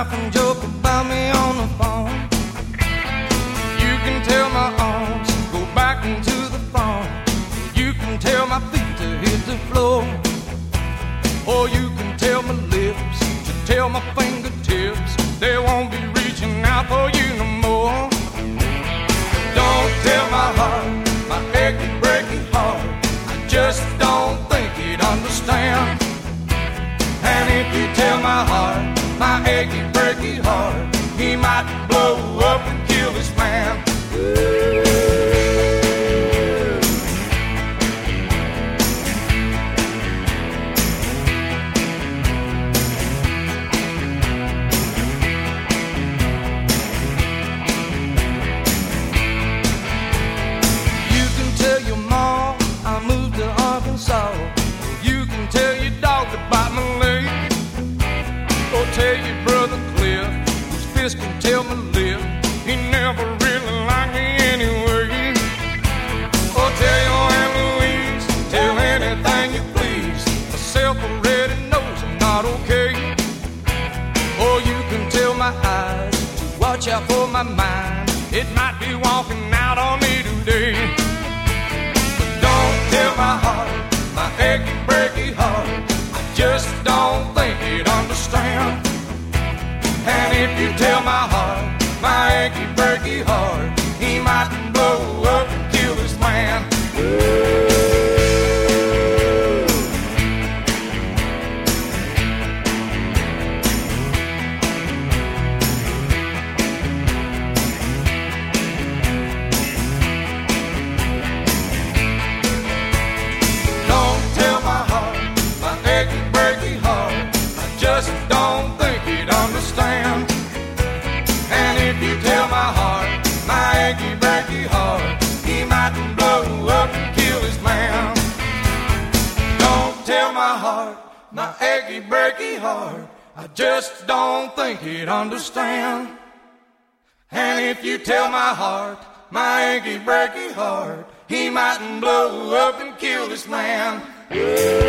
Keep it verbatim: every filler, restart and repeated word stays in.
laugh and joke about me on the phone. You can tell my arms go back into the phone. You can tell my feet to hit the floor. Or you can tell my lips to tell my fingertips they won't be reaching out for you no more. Don't tell my heart, my achy, breaky heart, I just don't think he'd understand. And if you tell my heart, my achy, breaky heart, he might blow up and kill this man. You can tell your mom I moved to Arkansas. You can tell your dog to bite my leg. Or tell your brother Cliff, whose fist can tell my lip, he never really liked me anyway. Or tell your Aunt Louise, tell anything you please, myself already knows I'm not okay. Or you can tell my eyes to watch out for my mind, it might be walking out on me today. But don't tell my heart, my achy, breaky heart, I just don't think he'd understand. And if you tell my heart, my achy, breaky heart, he might blow up and kill this man. Don't tell my heart, my achy, breaky heart, I just don't think he'd understand. And if you tell my heart, my achy, breaky heart, he might blow up and kill his man. Don't tell my heart, my achy, breaky heart, I just don't think he'd understand. And if you tell my heart, my achy, breaky heart, he might blow up and kill this man.